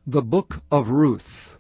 The Book of Ruth,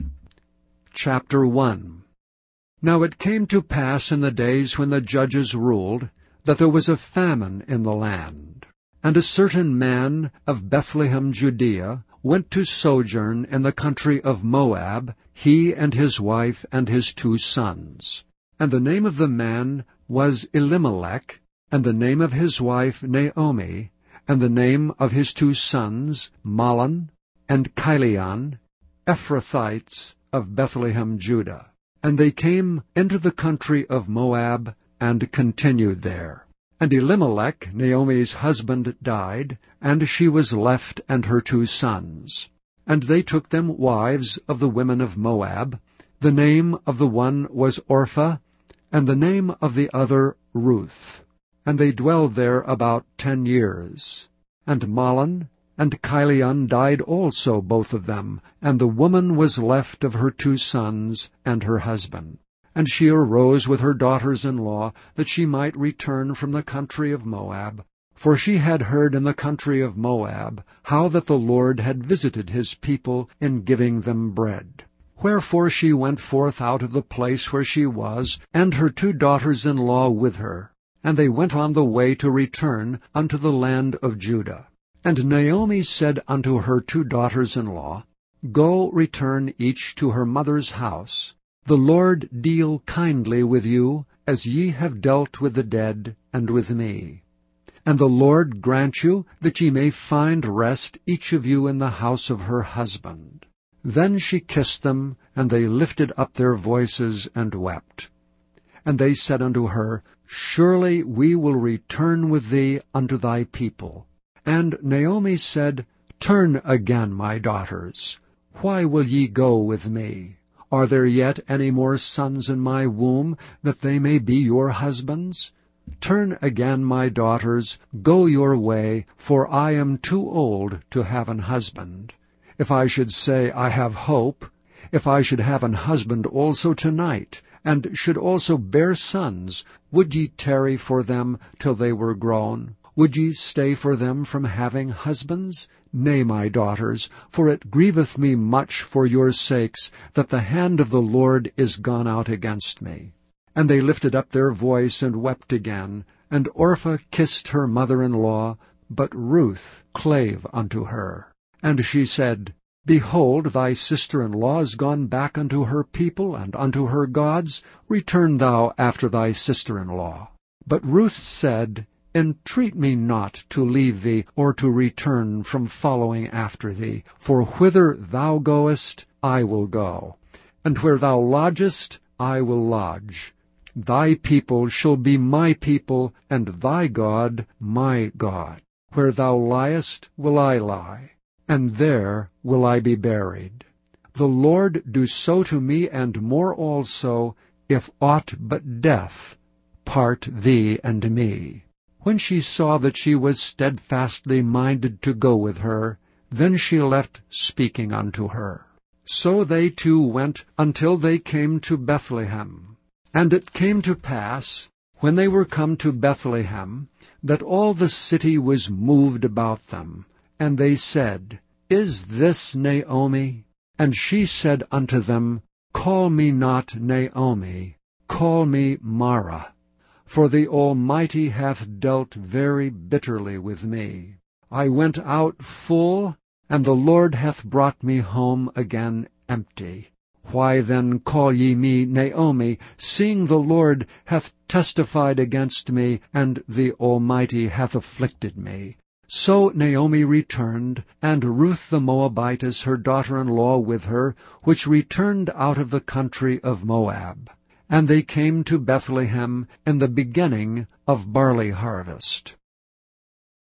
Chapter 1. Now it came to pass in the days when the judges ruled, that there was a famine in the land. And a certain man of Bethlehem, Judea, went to sojourn in the country of Moab, he and his wife and his 2 sons. And the name of the man was Elimelech, and the name of his wife Naomi, and the name of his 2 sons Mahlon and Chilion, Ephrathites of Bethlehem, Judah. And they came into the country of Moab, and continued there. And Elimelech, Naomi's husband, died, and she was left and her 2 sons. And they took them wives of the women of Moab. The name of the one was Orpah, and the name of the other Ruth. And they dwelled there about 10 years. And Mahlon and Chilion died also, both of them, and the woman was left of her 2 sons and her husband. And she arose with her daughters-in-law, that she might return from the country of Moab. For she had heard in the country of Moab how that the Lord had visited his people in giving them bread. Wherefore she went forth out of the place where she was, and her 2 daughters-in-law with her. And they went on the way to return unto the land of Judah. And Naomi said unto her 2 daughters-in-law, Go, return each to her mother's house. The Lord deal kindly with you, as ye have dealt with the dead and with me. And the Lord grant you that ye may find rest each of you in the house of her husband. Then she kissed them, and they lifted up their voices and wept. And they said unto her, Surely we will return with thee unto thy people. And Naomi said, Turn again, my daughters. Why will ye go with me? Are there yet any more sons in my womb, that they may be your husbands? Turn again, my daughters, go your way, for I am too old to have an husband. If I should say, I have hope, if I should have an husband also tonight, and should also bear sons, would ye tarry for them till they were grown? Would ye stay for them from having husbands? Nay, my daughters, for it grieveth me much for your sakes, that the hand of the Lord is gone out against me. And they lifted up their voice and wept again, and Orpah kissed her mother-in-law, but Ruth clave unto her. And she said, Behold, thy sister-in-law is gone back unto her people and unto her gods. Return thou after thy sister-in-law. But Ruth said, Entreat me not to leave thee, or to return from following after thee. For whither thou goest, I will go, and where thou lodgest, I will lodge. Thy people shall be my people, and thy God my God. Where thou liest will I lie, and there will I be buried. The Lord do so to me, and more also, if aught but death part thee and me. When she saw that she was steadfastly minded to go with her, then she left speaking unto her. So they 2 went until they came to Bethlehem. And it came to pass, when they were come to Bethlehem, that all the city was moved about them. And they said, Is this Naomi? And she said unto them, Call me not Naomi, call me Mara. For the Almighty hath dealt very bitterly with me. I went out full, and the Lord hath brought me home again empty. Why then call ye me Naomi, seeing the Lord hath testified against me, and the Almighty hath afflicted me? So Naomi returned, and Ruth the Moabitess her daughter-in-law with her, which returned out of the country of Moab. And they came to Bethlehem in the beginning of barley harvest.